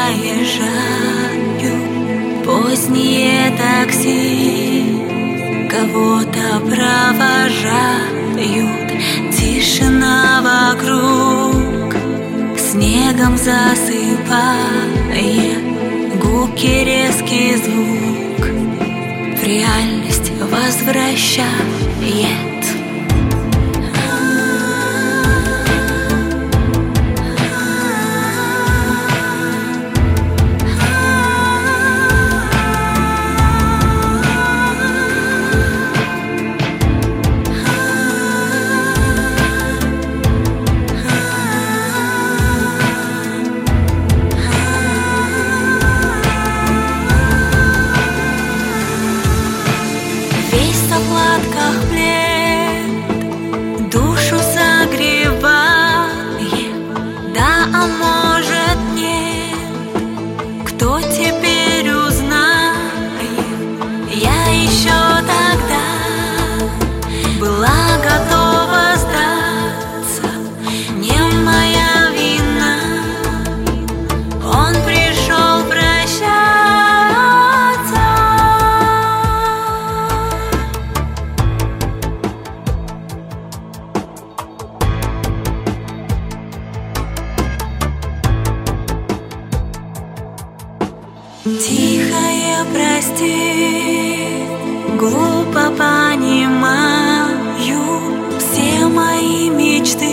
проезжают поздние такси, кого-то провожают, тишина вокруг снегом засыпает, гулкий резкий звук в реальность возвращает. В складках плед душу согревает, да, а может нет, кто теперь узнает? Я еще тогда была готова сдаться, не моя вина, он пришел прощаться. Тихое прости, глупо понимаю все мои мечты.